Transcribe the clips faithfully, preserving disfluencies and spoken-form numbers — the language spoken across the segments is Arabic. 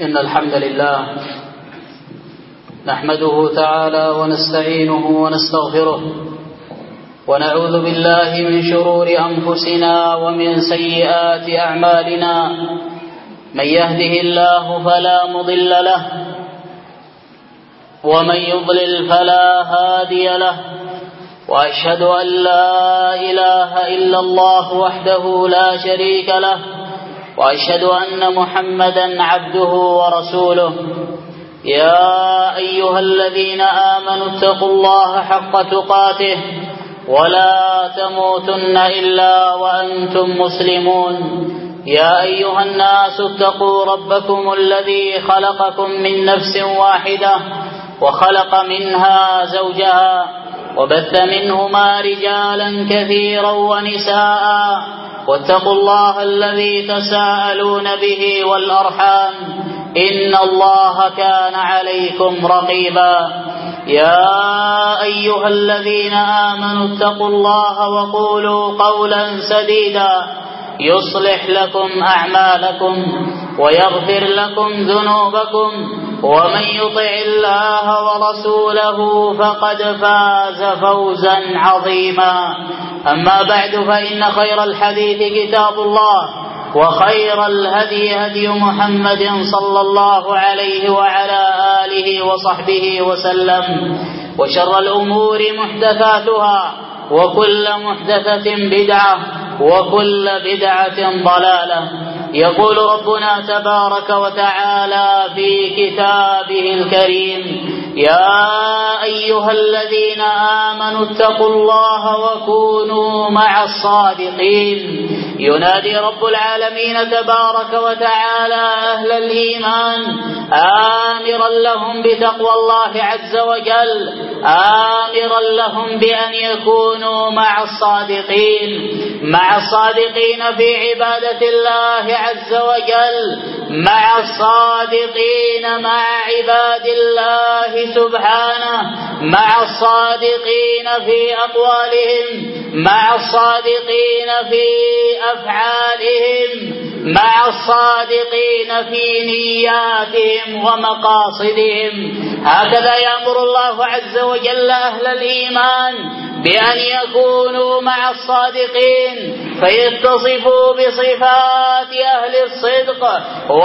إن الحمد لله نحمده تعالى ونستعينه ونستغفره ونعوذ بالله من شرور أنفسنا ومن سيئات أعمالنا. من يهده الله فلا مضل له ومن يضلل فلا هادي له، وأشهد أن لا إله إلا الله وحده لا شريك له، وأشهد أن محمدا عبده ورسوله. يا أيها الذين آمنوا اتقوا الله حق تقاته ولا تموتن إلا وأنتم مسلمون. يا أيها الناس اتقوا ربكم الذي خلقكم من نفس واحدة وخلق منها زوجها وبث منهما رجالا كثيرا ونساء، واتقوا الله الذي تساءلون به والأرحام إن الله كان عليكم رقيبا. يا أيها الذين آمنوا اتقوا الله وقولوا قولا سديدا يصلح لكم أعمالكم ويغفر لكم ذنوبكم، ومن يطع الله ورسوله فقد فاز فوزا عظيما. أما بعد، فإن خير الحديث كتاب الله، وخير الهدي هدي محمد صلى الله عليه وعلى آله وصحبه وسلم، وشر الأمور محدثاتها، وكل محدثة بدعة، وكل بدعة ضلالة. يقول ربنا تبارك وتعالى في كتابه الكريم: يا أيها الذين آمنوا اتقوا الله وكونوا مع الصادقين. ينادي رب العالمين تبارك وتعالى أهل الإيمان آمرا لهم بتقوى الله عز وجل، آمرا لهم بأن يكونوا مع الصادقين، مع الصادقين في عبادة الله عز وجل، مع الصادقين مع عباد الله سبحانه، مع الصادقين في أقوالهم، مع الصادقين في أفعالهم، مع الصادقين في نياتهم ومقاصدهم. هكذا يأمر الله عز وجل أهل الإيمان بأن يكونوا مع الصادقين، فيتصفوا بصفات أهل الصدق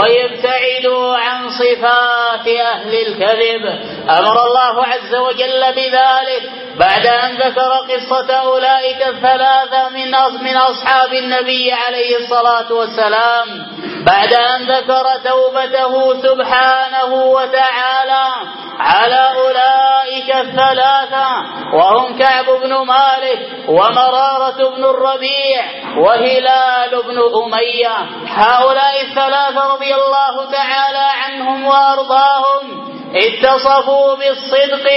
ويبتعدوا عن صفات أهل الكذب. أمر الله عز وجل بذلك بعد أن ذكر قصة أولئك الثلاثة من أصحاب النبي عليه الصلاة والسلام، بعد أن ذكر توبته سبحانه وتعالى على أولئك الثلاثة، وهم كعب بن مالك ومرارة بن الربيع وهلال بن أمية. هؤلاء الثلاثة رضي الله تعالى عنهم وأرضاهم اتصفوا بالصدق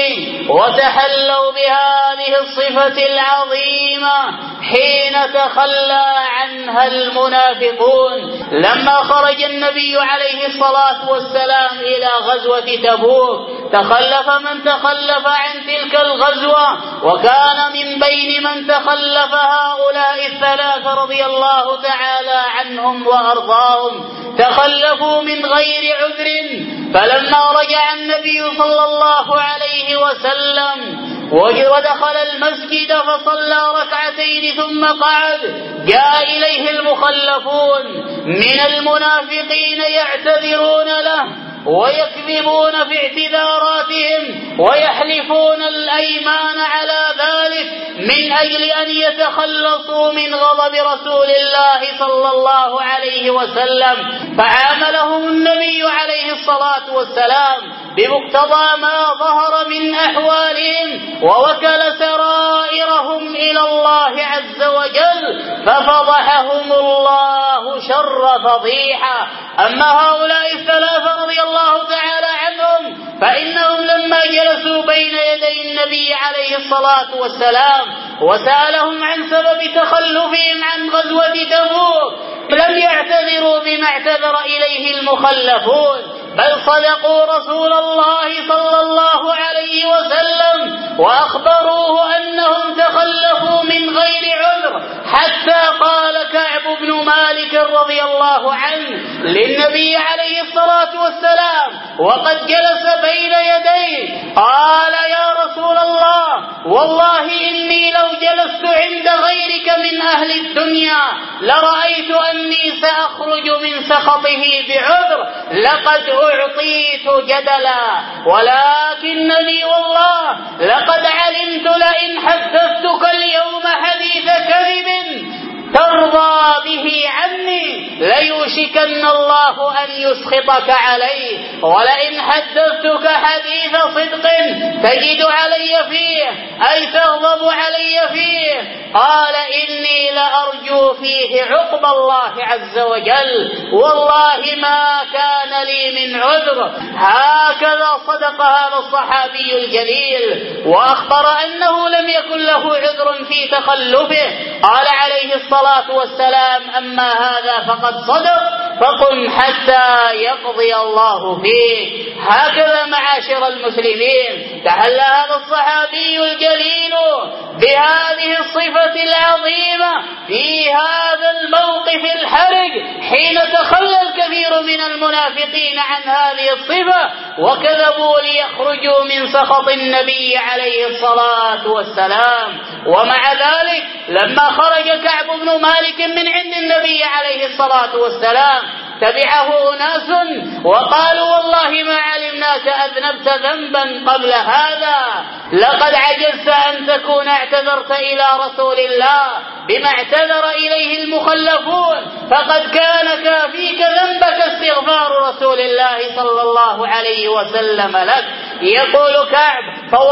وتحلوا بهذه الصفة العظيمة حين تخلى عنها المنافقون. لما خرج النبي عليه الصلاة والسلام إلى غزوة تبوك تخلف من تخلف عن تلك الغزوة، وكان من بين من تخلف هؤلاء الثلاثة رضي الله تعالى عنهم وأرضاهم، تخلفوا من غير عذر. فلما رجع النبي صلى الله عليه وسلم ودخل المسجد فصلى ركعتين ثم قعد، جاء إليه المخلفون من المنافقين يعتذرون له ويكذبون في اعتذاراتهم ويحلفون الأيمان على ذلك من أجل أن يتخلصوا من غضب رسول الله صلى الله عليه وسلم. فعاملهم النبي عليه الصلاة والسلام بمقتضى ما ظهر من أحوالهم، ووكل سرائرهم إلى الله عز وجل، ففضحهم الله شر فضيحة. أما هؤلاء الثلاثة رضي الله تعالى عنهم فإنهم لما جلسوا بين يدي النبي عليه الصلاة والسلام وسألهم عن سبب تخلفهم عن غزوة تبوك لم يعتذروا بما اعتذر إليه المخلفون، بل صدقوا رسول الله صلى الله عليه وسلم وأخبروه أنهم تخلفوا من غير عذر، حتى قال كعب بن مالك رضي الله عنه للنبي عليه الصلاة والسلام وقد جلس بين يديه، قال يا رسول الله والله إني لو جلست عند غيرك من أهل الدنيا لرأيت أني سأخرج من سخطه بعذر، لقد أعطيت جدلا، ولكنني والله لقد علمت لئن حدثتك اليوم حديث كذب ترضى به عني ليوشكن الله أن يسخطك عليه، ولئن حدثتك حديث صدق تجد علي فيه أي تغضب علي فيه. قال إني لأرجو فيه عقب الله عز وجل، والله ما كان لي من عذر. هكذا صدق هذا الصحابي الجليل وأخبر أنه لم يكن له عذر في تخلفه. قال عليه الصلاة والسلام أما هذا فقد صدق، فقم حتى يقضي الله فيه. هكذا معاشر المسلمين تحلى هذا الصحابي الجليل بهذه الصفة العظيمة في هذا الموقف الحرج، حين تخلى الكثير من المنافقين عن هذه الصفة وكذبوا ليخرجوا من سخط النبي عليه الصلاة والسلام. ومع ذلك لما خرج كعب بن مالك من عند النبي عليه الصلاة والسلام تبعه أناس وقالوا والله ما علمناك أذنبت ذنبا قبل هذا، لقد عجزت أن تكون اعتذرت إلى رسول الله بما اعتذر إليه المخلفون، فقد كان كافيك ذنبك استغفار رسول الله صلى الله عليه وسلم لك. يقول كعب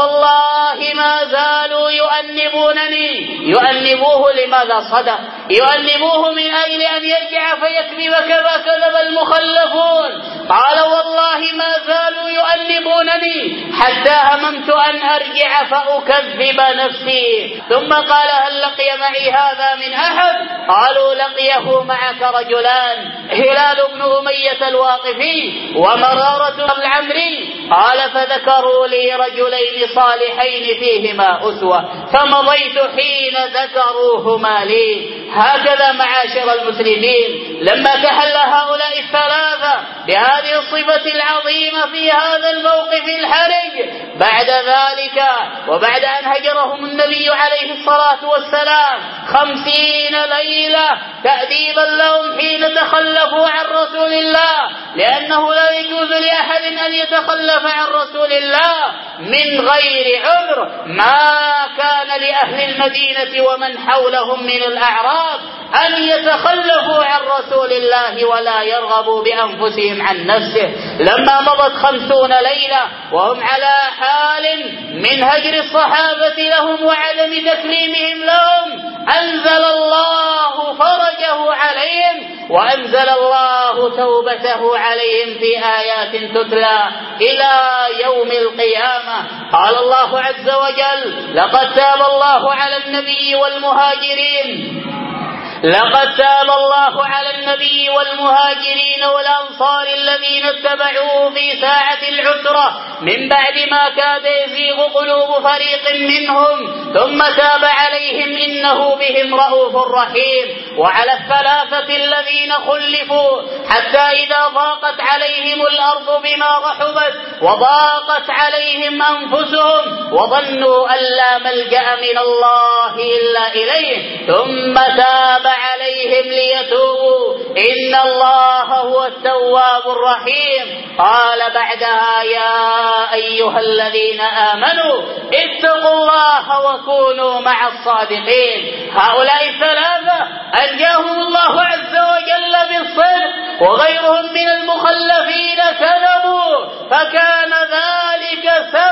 فوالله ما زالوا يؤنبونني. يؤنبوه لماذا صدق؟ يؤنبوه من أجل أن يرجع فيكذب كما كذب المخلفون. قال والله ما زالوا يؤنبونني حتى هممت أن أرجع فأكذب نفسي. ثم قال هل لقي معي هذا من أحد؟ قالوا لقيه معك رجلان، هلال بن أمية الواقفي ومرارة العمري. قال فذكروا لي رجلين صالحين فيهما أسوة فمضيت حين ذكروهما لي. هكذا معاشر المسلمين لما تحلى هؤلاء الثلاثة بهذه الصفة العظيمة في هذا الموقف الحرج، بعد ذلك وبعد أن هجرهم النبي عليه الصلاة والسلام خمسين ليلة تأديبا لهم حين تخلفوا عن رسول الله، لأنه لا يجوز لأحد أن يتخلف عن رسول الله من غير عذر، ما كان لأهل المدينة ومن حولهم من الأعراب أن يتخلفوا عن رسول الله ولا يرغبوا بأنفسهم عن نفسه. لما مضت خمسون ليلة وهم على حال من هجر الصحابة لهم وعدم تكريمهم لهم، أنزل الله فرجه عليهم وأنزل الله توبته عليهم في آيات تتلى إلى يوم القيامة. قال الله عز وجل لقد تاب الله على النبي والمهاجرين لقد تاب الله على النبي والمهاجرين والأنصار الذين اتبعوه في ساعة العسرة من بعد ما كاد يزيغ قلوب فريق منهم ثم تاب عليهم إنه بهم رؤوف رحيم. وعلى الثلاثة الذين خلفوا حتى إذا ضاقت عليهم الأرض بما رحبت وضاقت عليهم أنفسهم وظنوا أن لا ملجأ من الله إلا إليه ثم تاب عليهم ليتوبوا إن الله هو التواب الرحيم. قال بعدها يا أيها الذين آمنوا اتقوا الله وكونوا مع الصادقين. هؤلاء الثلاثة أنجاهم الله عز وجل بالصدق، وغيرهم من المخلفين كذبوا، فكان ذلك سببا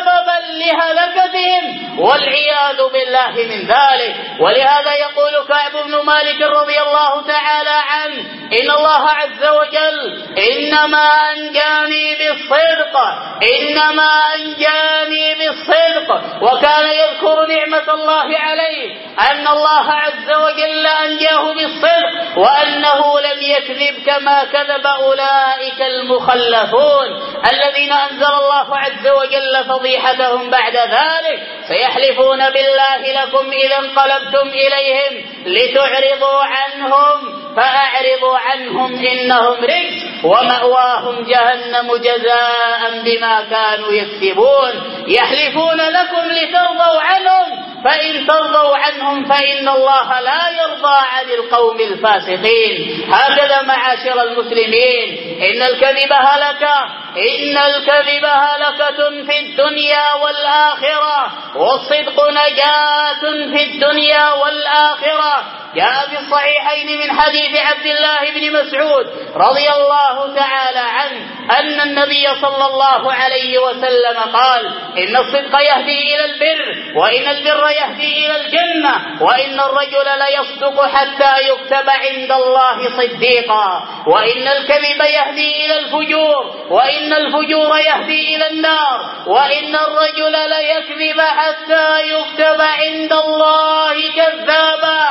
لهلكتهم والعياذ بالله من ذلك. ولهذا يقول كعب بن مالك رضي الله تعالى عنه: إن الله عز وجل إنما أنجاني بالصدق، إنما أنجاني بالصدق. وكان يذكر نعمة الله عليه أن الله عز وجل أنجاه بالصدق، وأنه لم يكذب كما كذب أولئك المخلفون الذين أنزل الله عز وجل فضيحتهم بعد ذلك. سيحلفون بالله لكم إذا انقلبتم إليهم لتعرضوا عنهم فأعرضوا عنهم إنهم رجس ومأواهم جهنم جزاء بما كانوا يكسبون. يحلفون لكم لترضوا عنهم، فإن ترضوا عنهم فإن الله لا يرضى عن القوم الفاسقين. هكذا معاشر المسلمين، إن الكذب هلكة، إن الكذب هلكة في الدنيا والآخرة، والصدق نجاة في الدنيا والآخرة. جاء في الصحيحين من حديث عبد الله بن مسعود رضي الله تعالى عنه أن النبي صلى الله عليه وسلم قال: إن الصدق يهدي إلى البر، وإن البر يهدي إلى الجنة، وإن الرجل ليصدق حتى يكتب عند الله صديقا، وإن الكذب يهدي إلى الفجور، وإن الفجور يهدي إلى النار، وإن الرجل ليكذب حتى يكتب عند الله كذابا.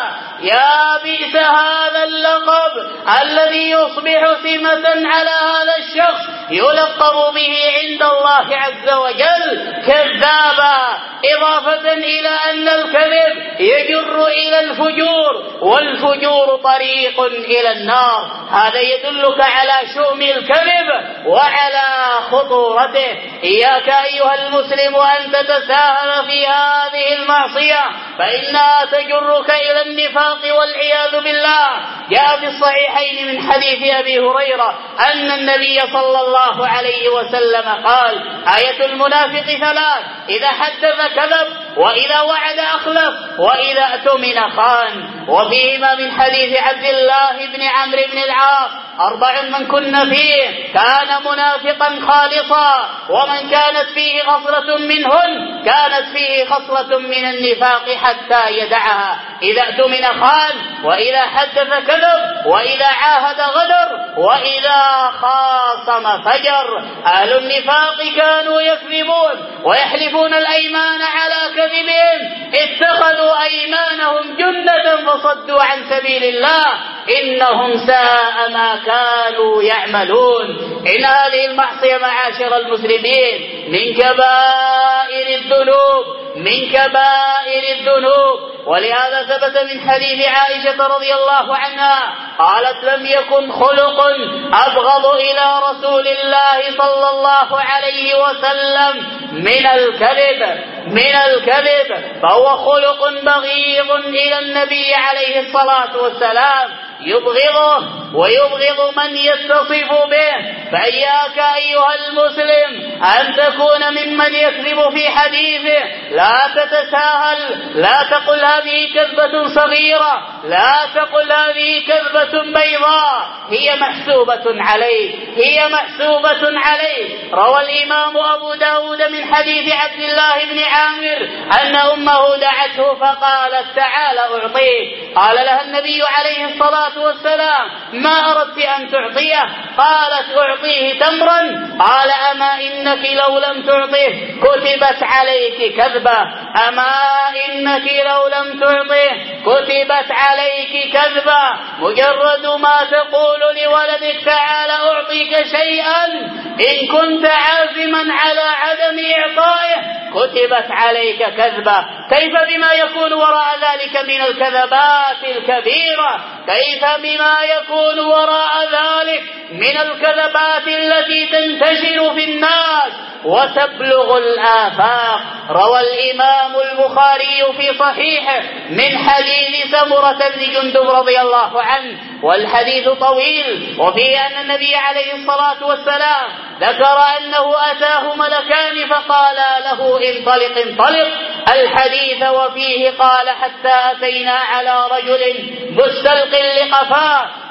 يا بئس هذا اللقب الذي يصبح سمة على هذا الشخص يلقب به عند الله عز وجل كذابا، إضافة إلى أن الكذب يجر إلى الفجور، والفجور طريق إلى النار. هذا يدلك على شؤم الكذب وعلى خطورته. إياك أيها المسلم أن تتساهل في هذه المعصية، فإنها تجرك إلى النفاق والعياذ بالله. جاء في الصحيحين من حديث أبي هريرة أن النبي صلى الله عليه وسلم قال: آية المنافق ثلاث: إذا حدث كذب، وإذا وعد أخلف، وإذا اؤتمن خان. وفيهما من حديث عبد الله بن عمرو بن العاص: أربع من كن فيه كان منافقا خالصا، ومن كانت فيه خصلة منهن كانت فيه خصلة من النفاق حتى يدعها: إذا اؤتمن خان، وإذا حدث كذب، وإذا عاهد غدر، وإذا خاصم فجر. أهل النفاق كانوا يكذبون ويحلفون الأيمان على كذبهم، اتخذوا أيمانهم جنة فصدوا عن سبيل الله، إنهم ساء ما كانوا يعملون. إن هذه المعصية معاشر المسلمين من كبائر الذنوب، من كبائر الذنوب. ولهذا ثبت من حديث عائشة رضي الله عنها قالت: لم يكن خلق أبغض إلى رسول الله صلى الله عليه وسلم من الكذب، من الكذب، فهو خلق بغيض إلى النبي عليه الصلاة والسلام، يبغضه ويبغض من يتصف به. فإياك أيها المسلم أن تكون ممن يكذب في حديثه. لا تتساهل، لا تقل هذه كذبة صغيرة، لا تقل هذه كذبة بيضاء، هي محسوبة عليه، هي محسوبة عليه. روى الإمام أبو داود من حديث عبد الله بن عامر أن أمه دعته فقالت: تعال أعطيك. قال لها النبي عليه الصلاة والسلام: ما أردت أن تعطيه؟ قالت: أعطيه تمرا. قال: أما إنك لو لم تعطيه كتبت عليك كذبة، أما إنك لو لم تعطيه كتبت عليك كذبة. مجرد ما تقول لولدك: تعال أعطيك شيئا، إن كنت عازما على عدم إعطائه كتبت عليك كذبة. كيف بما يكون وراء ذلك من الكذبات الكبيرة؟ كيف بما يكون وراء ذلك من الكذبات التي تنتشر في الناس وتبلغ الآفاق؟ روى الإمام البخاري في صحيحه من حديث سمرة بن جندب رضي الله عنه، والحديث طويل، وفيه أن النبي عليه الصلاة والسلام ذكر أنه أتاه ملكان فقالا له: انطلق انطلق. الحديث وفيه قال: حتى أتينا على رجل مستلق لقفاه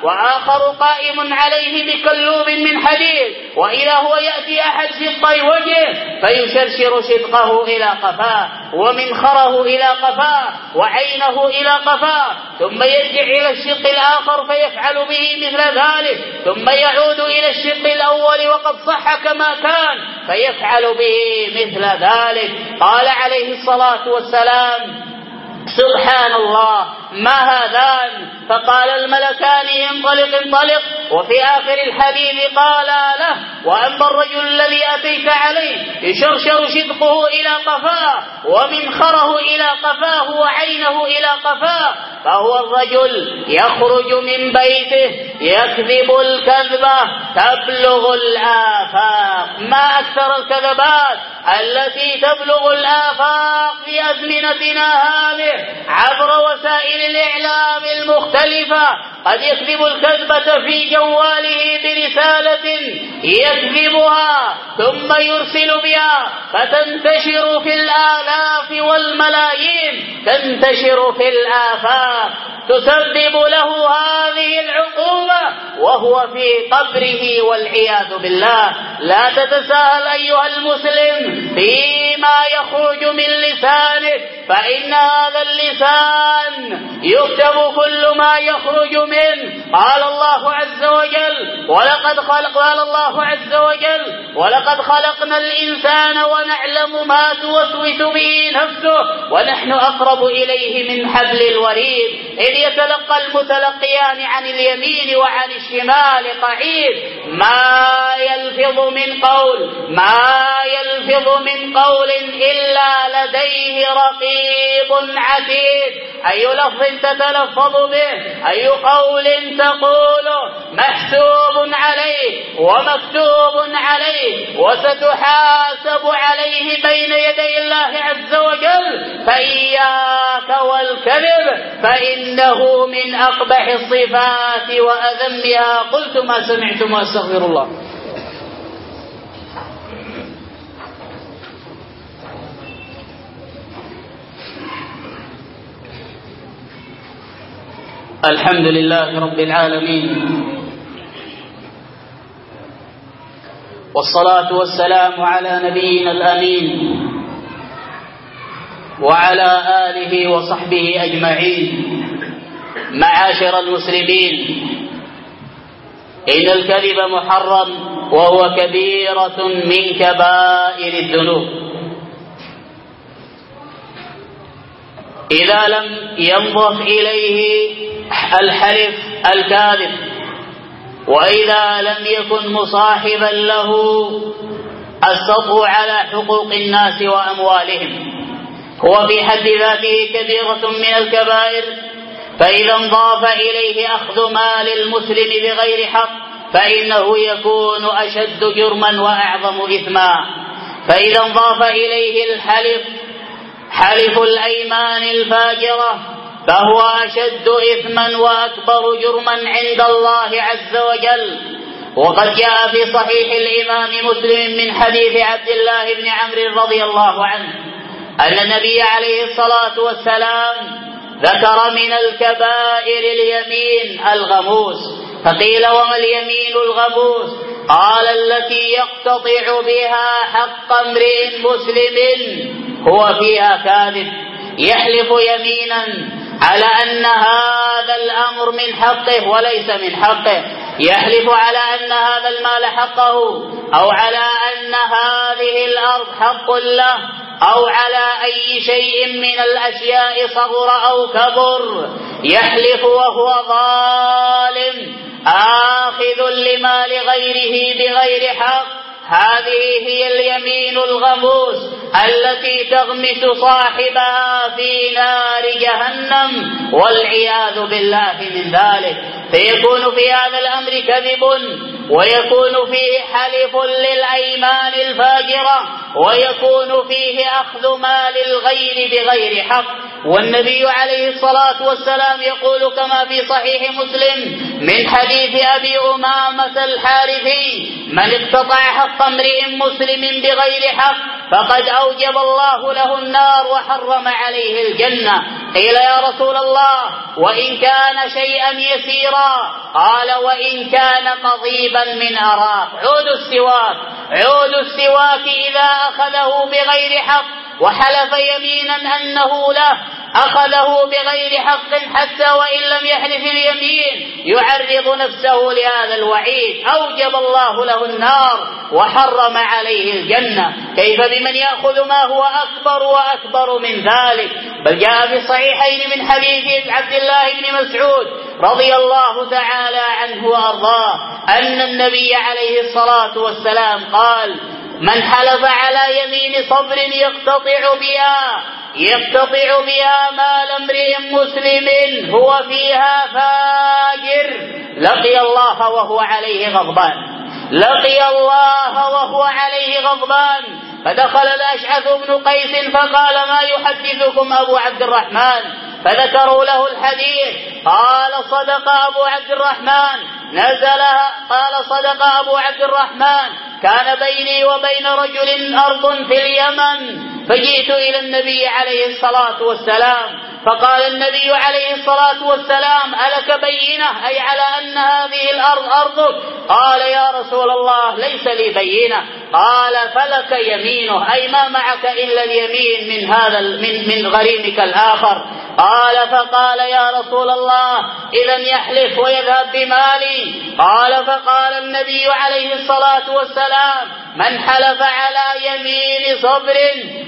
وآخر قائم عليه بكلوب من حديد، وإذا هو يأتي أحد شطي وجهه فيشرشر شدقه إلى قفاه ومنخره إلى قفاه وعينه إلى قفاه، ثم يرجع إلى الشق الآخر فيفعل به مثل ذلك، ثم يعود إلى الشق الأول وقد صح كما كان فيفعل به مثل ذلك. قال عليه الصلاة والسلام: سبحان الله، ما هذان؟ فقال الملكان: انطلق انطلق. وفي آخر الحديث قال له: وأما الرجل الذي أتيت عليه يشرشر شدقه إلى قفاه ومنخره إلى قفاه وعينه إلى قفاه فهو الرجل يخرج من بيته يكذب الكذبة تبلغ الآفاق. ما أكثر الكذبات التي تبلغ الآفاق في أزمنتنا هذه عبر وسائل الإعلام المختلفة. قد يكذب الكذبة في جواله برسالة يكذبها ثم يرسل بها فتنتشر في الآلاف والملايين، تنتشر في الآفاق، تسبب له هذه العقوبة وهو في قبره والعياذ بالله. لا تتساهل أيها المسلم فيما يخرج من لسانك، فإن هذا اللسان يكتب كل ما يخرج منه. قال الله عز وجل: ولقد خلق قال الله عز وجل: ولقد خلقنا الإنسان ونعلم ما توسوس به نفسه ونحن أقرب إليه من حبل الوريد. إذ يتلقى المتلقيان عن اليمين وعن الشمال قعيد. ما يلفظ من قول ما يلفظ من قول إلا لديه رقيب عتيد. أي لفظ تتلفظ به، أي قول تقوله محسوب عليه ومكتوب عليه وستحاسب عليه بين يدي الله عز وجل. فإياك والكذب فإنه من أقبح الصفات وأذمها. قلت ما سمعتم وأستغفر الله. الحمد لله رب العالمين، والصلاة والسلام على نبينا الأمين وعلى آله وصحبه أجمعين. معاشر المسلمين، إن الكذب محرم وهو كبيرة من كبائر الذنوب. إذا لم ينضف إليه الحلف الكاذب، وإذا لم يكن مصاحبا له السطو على حقوق الناس وأموالهم، هو في حد ذاته كبيرة من الكبائر. فإذا انضاف إليه أخذ مال المسلم بغير حق فإنه يكون أشد جرما وأعظم إثما. فإذا انضاف إليه الحلف حلف الأيمان الفاجرة فهو أشد إثما وأكبر جرما عند الله عز وجل. وقد جاء في صحيح الإمام مسلم من حديث عبد الله بن عمرو رضي الله عنه أن النبي عليه الصلاة والسلام ذكر من الكبائر اليمين الغموس. فقيل: وما اليمين الغموس؟ قال: التي يقتطع بها حق امرئ مسلم هو فيها كاذب، يحلف يمينا على أن هذا الأمر من حقه وليس من حقه، يحلف على أن هذا المال حقه، أو على أن هذه الأرض حق له، أو على أي شيء من الأشياء صغر أو كبر، يحلف وهو ظالم آخذ لمال غيره بغير حق. هذه هي اليمين الغموس التي تغمس صاحبها في نار جهنم والعياذ بالله من ذلك. فيكون في هذا الأمر كذب، ويكون فيه حلف للأيمان الفاجرة، ويكون فيه أخذ مال الغير بغير حق. والنبي عليه الصلاة والسلام يقول كما في صحيح مسلم من حديث أبي أمامة الحارثي: من اقتطع حق امرئ مسلم بغير حق فقد أوجب الله له النار وحرم عليه الجنة. قيل يا رسول الله وإن كان شيئا يسيرا؟ قال وإن كان قضيبا من أراك. عود السواك عود السواك إذا أخذه بغير حق وحلف يمينا أنه له أخذه بغير حق حتى وإن لم يحلف اليمين يعرض نفسه لهذا الوعيد، أوجب الله له النار وحرم عليه الجنة، كيف بمن يأخذ ما هو أكبر وأكبر من ذلك؟ بل جاء في الصحيحين من حديث عبد الله بن مسعود رضي الله تعالى عنه وأرضاه أن النبي عليه الصلاة والسلام قال: من حلف على يمين صبر يقتطع بها يقتطع بها مال امرئ مسلم هو فيها فاجر لقي الله وهو عليه غضبان لقي الله وهو عليه غضبان. فدخل الأشعث بن قيس فقال: ما يحدثكم أبو عبد الرحمن؟ فذكروا له الحديث. قال: صدق أبو عبد الرحمن نزل قال صدق أبو عبد الرحمن كان بيني وبين رجل أرض في اليمن فجئت إلى النبي عليه الصلاة والسلام فقال النبي عليه الصلاة والسلام: ألك بينة أي على أن هذه الأرض أرضك؟ قال: يا رسول الله ليس لي بينة. قال: فلك يمينه أي ما معك إلا اليمين من هذا من, من غريمك الآخر. قال: فقال: يا رسول الله إذن يحلف ويذهب بمالي. قال: فقال النبي عليه الصلاة والسلام: من حلف على يمين صبر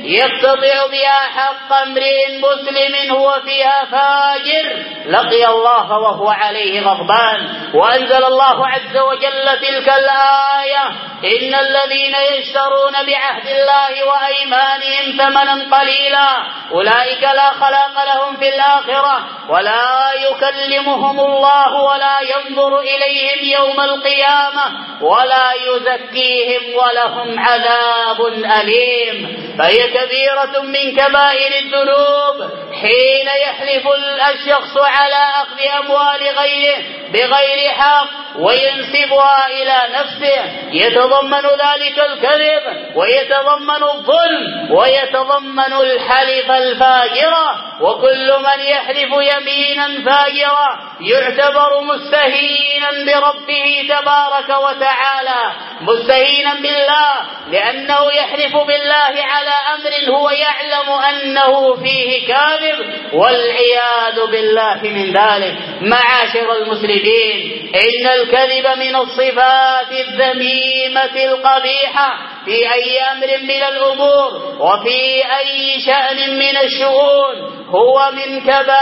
يقتطع بها حق امرئ مسلم هو فيها فاجر لقي الله وهو عليه غضبان. وأنزل الله عز وجل تلك الآية: إن الذين يشترون بعهد الله وأيمانهم ثمنا قليلا أولئك لا خلاق لهم في الآخرة ولا يكلمهم الله ولا ينظر إليهم يوم القيامة ولا يزكيهم ولهم عذاب أليم. فهي كبيرة من كبائر الذنوب حين يحلف الشخص على أخذ أموال غيره بغير حق وينسبها إلى نفسه، يتضمن ذلك الكذب ويتضمن الظلم ويتضمن الحلف الفاجرة. وكل من يحلف يمينا فاجرة يعتبر مستهينا بربه تبارك وتعالى، مستهينا بالله، لأنه يحلف بالله على أمر هو يعلم أنه فيه كاذب والعياذ بالله من ذلك. معاشر المسلمين، إن الكذب من الصفات الذميمة القبيحة في أي أمر من الأمور وفي أي شأن من الشؤون، هو من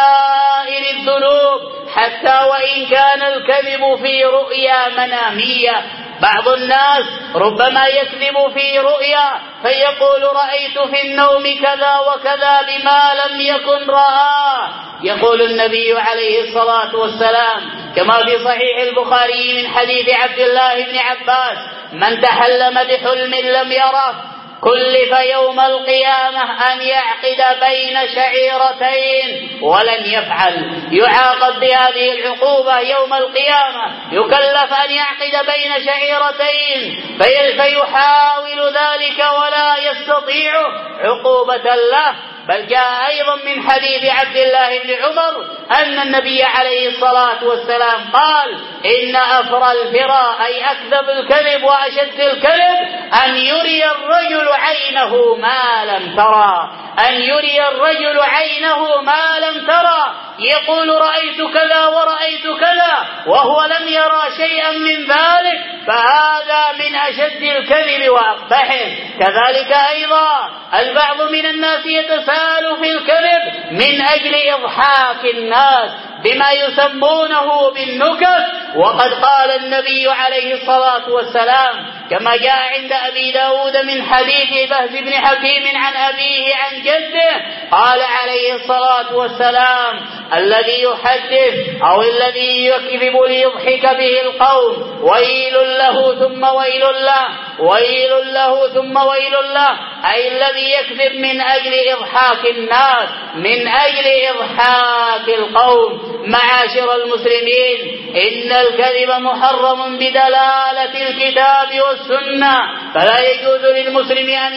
كبائر الذنوب حتى وإن كان الكذب في رؤيا منامية. بعض الناس ربما يكذب في رؤيا فيقول: رأيت في النوم كذا وكذا بما لم يكن رآه. يقول النبي عليه الصلاة والسلام كما في صحيح البخاري من حديث عبد الله بن عباس: من تحلم بحلم لم يره كلف يوم القيامة أن يعقد بين شعيرتين ولن يفعل. يعاقب بهذه العقوبة يوم القيامة، يكلف أن يعقد بين شعيرتين فيحاول ذلك ولا يستطيع عقوبة له. بل جاء أيضا من حديث عبد الله بن عمر أن النبي عليه الصلاة والسلام قال: إن أفرى الفرى أي أكذب الكذب وأشد الكذب أن يري الرجل عينه ما لم ترى أن يري الرجل عينه ما لم ترى يقول: رأيت كذا ورأيت كذا وهو لم يرى شيئا من ذلك، فهذا من أشد الكذب وأقبحه. كذلك أيضا البعض من الناس يتساهل في الكذب من أجل إضحاك الناس بما يسمونه بالنكت. وقد قال النبي عليه الصلاة والسلام كما جاء عند أبي داود من حديث بهز بن حكيم عن أبيه عن جده قال عليه الصلاة والسلام: الذي يحدث أو الذي يكذب ليضحك به القوم ويل له ثم ويل له ويل له ثم ويل له، أي الذي يكذب من أجل إضحاك الناس من أجل إضحاك القوم. معاشر المسلمين، إن الكذب محرم بدلالة الكتاب والسنة، فلا يجوز للمسلم أن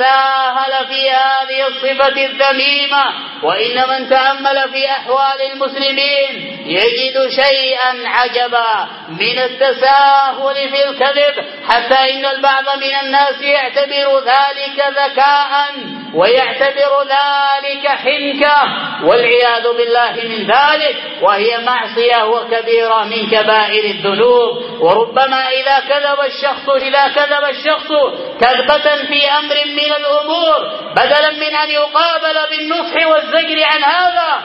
يتساهل في هذه الصفة الذميمة. وإن من تأمل في أحوال المسلمين يجد شيئا عجبا من التساهل في الكذب، حتى إن البعض من الناس يعتبر ذلك ذكاء ويعتبر ذلك حنكة، والعياذ بالله من ذلك، وهي معصية وكبيرة من كبائر الذنوب. وربما إذا كذب الشخص إذا كذب الشخص كذبة في أمر من الأمور، بدلا من أن يقابل بالنصح والزجر عن هذا،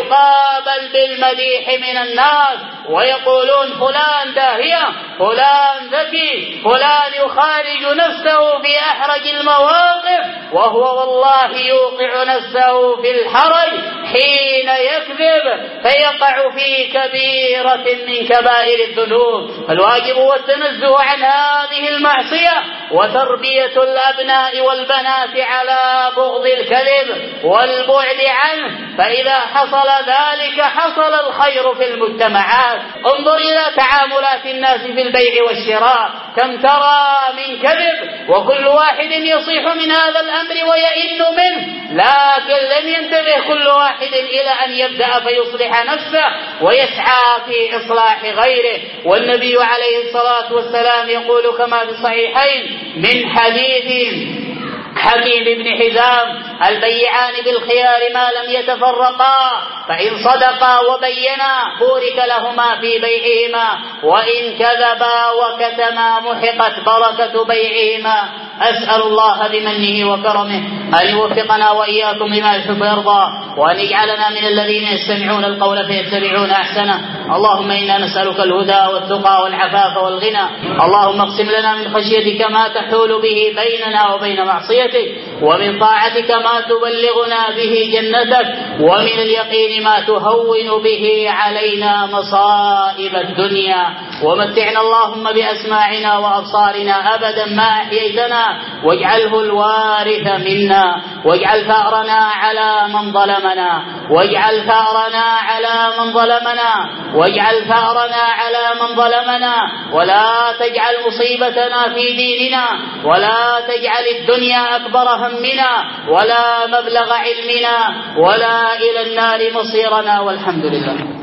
يقابل بالمديح من الناس، ويقولون فلان داهية، فلان ذكي، فلان يخارج نفسه في أحرج المواقف، وهو والله يوقع نفسه في الحرج حين يكذب، فيقع في كبيرة من كبائر الذنوب. فالواجب هو التنزه عن هذه المعصية، وتربية الأبناء والبنات على بغض الكذب والبعد عنه، فإذا حصل ذلك حصل الخير في المجتمعات. انظر إلى تعاملات الناس في البيع والشراء، كم ترى من كذب، وكل واحد يصيح من هذا الأمر ويئن منه، لكن لم ينتبه كل واحد إلى أن يبدأ فيصلح نفسه ويسعى في إصلاح غيره. والنبي عليه الصلاة والسلام يقول كما في الصحيحين من حديث حكيم بن حزام: البيعان بالخيار ما لم يتفرقا، فإن صدقا وبينا بورك لهما في بيعهما، وإن كذبا وكتما محقت بركة بيعهما. أسأل الله بمنه وكرمه أن يوفقنا وإياكم لما يحب ويرضى، وأن يجعلنا من الذين يستمعون القول فيتبعون أحسنه. اللهم إنا نسألك الهدى والتقى والعفاف والغنى. اللهم اقسم لنا من خشيتك ما تحول به بيننا وبين معصيتك، ومن طاعتك ما تبلغنا به جنتك، ومن اليقين ما تهون به علينا مصائب الدنيا. ومتعنا اللهم بأسماعنا وأبصارنا أبدا ما أحييتنا، واجعله الوارث منا، واجعل ثأرنا على من ظلمنا، واجعل ثأرنا على من ظلمنا، واجعل ثأرنا على من ظلمنا، ولا تجعل مصيبتنا في ديننا، ولا تجعل الدنيا أكبر همنا، ولا مبلغ علمنا، ولا إلى النار مصيرنا، والحمد لله.